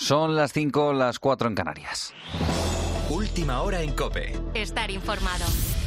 Son las 5, las 4 en Canarias. Última hora en COPE. Estar informado.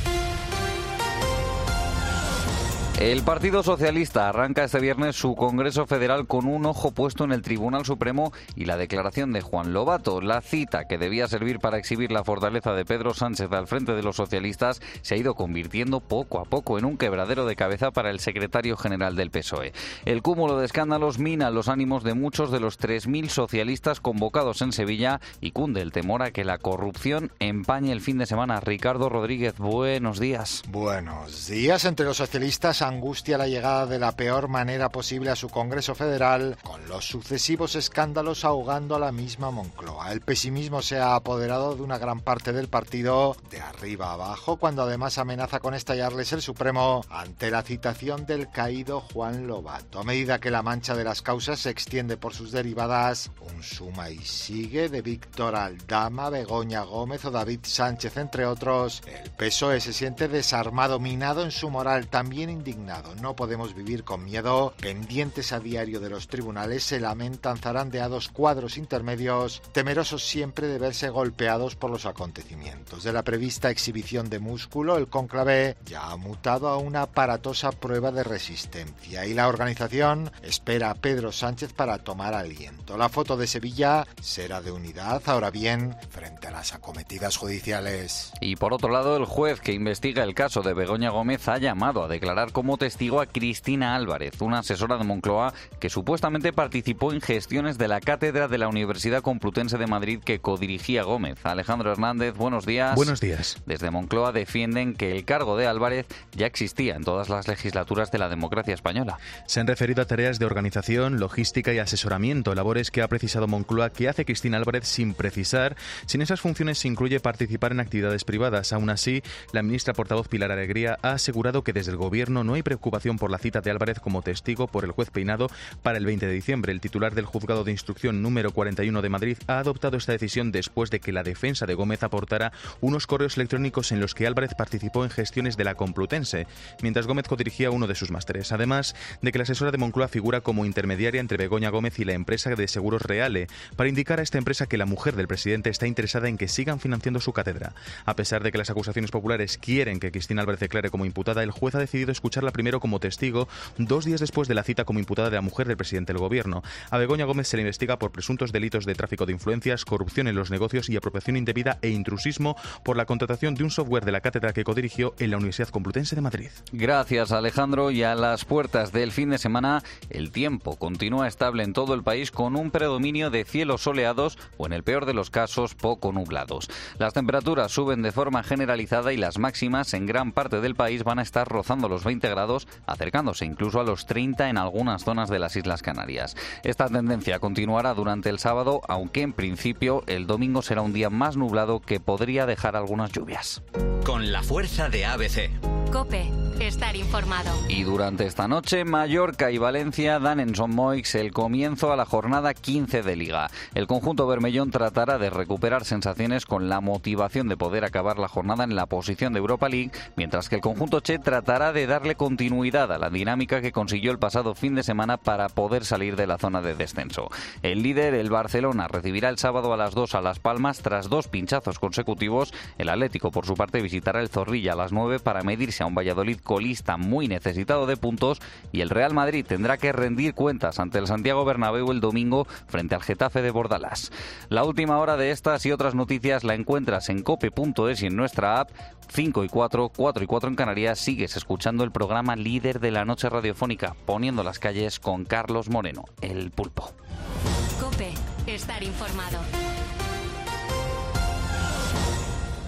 El Partido Socialista arranca este viernes su Congreso Federal con un ojo puesto en el Tribunal Supremo y la declaración de Juan Lobato. La cita, que debía servir para exhibir la fortaleza de Pedro Sánchez al frente de los socialistas, se ha ido convirtiendo poco a poco en un quebradero de cabeza para el secretario general del PSOE. El cúmulo de escándalos mina los ánimos de muchos de los 3.000 socialistas convocados en Sevilla y cunde el temor a que la corrupción empañe el fin de semana. Ricardo Rodríguez, buenos días. Buenos días. Entre los socialistas angustia la llegada de la peor manera posible a su Congreso Federal, con los sucesivos escándalos ahogando a la misma Moncloa. El pesimismo se ha apoderado de una gran parte del partido de arriba a abajo, cuando además amenaza con estallarles el Supremo ante la citación del caído Juan Lobato. A medida que la mancha de las causas se extiende por sus derivadas, un suma y sigue de Víctor Aldama, Begoña Gómez o David Sánchez, entre otros, el PSOE se siente desarmado, minado en su moral, también indignado. No podemos vivir con miedo, pendientes a diario de los tribunales, se lamentan zarandeados cuadros intermedios, temerosos siempre de verse golpeados por los acontecimientos. De la prevista exhibición de músculo, el cónclave ya ha mutado a una aparatosa prueba de resistencia y la organización espera a Pedro Sánchez para tomar aliento. La foto de Sevilla será de unidad, ahora bien, frente a las acometidas judiciales. Y por otro lado, el juez que investiga el caso de Begoña Gómez ha llamado a declarar como testigo a Cristina Álvarez, una asesora de Moncloa que supuestamente participó en gestiones de la cátedra de la Universidad Complutense de Madrid que codirigía Gómez. Alejandro Hernández, buenos días. Buenos días. Desde Moncloa defienden que el cargo de Álvarez ya existía en todas las legislaturas de la democracia española. Se han referido a tareas de organización, logística y asesoramiento, labores que ha precisado Moncloa que hace Cristina Álvarez sin precisar. Sin esas funciones se incluye participar en actividades privadas. Aún así, la ministra portavoz Pilar Alegría ha asegurado que desde el Gobierno no hay preocupación por la cita de Álvarez como testigo por el juez Peinado para el 20 de diciembre. El titular del Juzgado de Instrucción número 41 de Madrid ha adoptado esta decisión después de que la defensa de Gómez aportara unos correos electrónicos en los que Álvarez participó en gestiones de la Complutense, mientras Gómez codirigía uno de sus másteres. Además de que la asesora de Moncloa figura como intermediaria entre Begoña Gómez y la empresa de seguros Reale, para indicar a esta empresa que la mujer del presidente está interesada en que sigan financiando su cátedra. A pesar de que las acusaciones populares quieren que Cristina Álvarez declare como imputada, el juez ha decidido escucharla primero como testigo 2 días después de la cita como imputada de la mujer del presidente del Gobierno. A Begoña Gómez se le investiga por presuntos delitos de tráfico de influencias, corrupción en los negocios y apropiación indebida e intrusismo por la contratación de un software de la cátedra que codirigió en la Universidad Complutense de Madrid. Gracias, Alejandro. Y a las puertas del fin de semana, el tiempo continúa estable en todo el país con un predominio de cielos soleados o, en el peor de los casos, poco nublados. Las temperaturas suben de forma generalizada y las máximas en gran parte del país van a estar rozando los 20 grados, acercándose incluso a los 30 en algunas zonas de las Islas Canarias. Esta tendencia continuará durante el sábado, aunque en principio el domingo será un día más nublado que podría dejar algunas lluvias. Con la fuerza de ABC. COPE. Estar informado. Y durante esta noche, Mallorca y Valencia dan en Son Moix el comienzo a la jornada 15 de Liga. El conjunto bermellón tratará de recuperar sensaciones con la motivación de poder acabar la jornada en la posición de Europa League, mientras que el conjunto che tratará de darle continuidad a la dinámica que consiguió el pasado fin de semana para poder salir de la zona de descenso. El líder, el Barcelona, recibirá el sábado a las 2 a Las Palmas tras 2 pinchazos consecutivos. El Atlético, por su parte, visitará el Zorrilla a las 9 para medirse a un Valladolid colista muy necesitado de puntos, y el Real Madrid tendrá que rendir cuentas ante el Santiago Bernabéu el domingo frente al Getafe de Bordalás. La última hora de estas y otras noticias la encuentras en cope.es y en nuestra app. 5 y 4, 4 y 4 en Canarias. Sigues escuchando el programa líder de la noche radiofónica, Poniendo las calles, con Carlos Moreno, el Pulpo. COPE. Estar informado.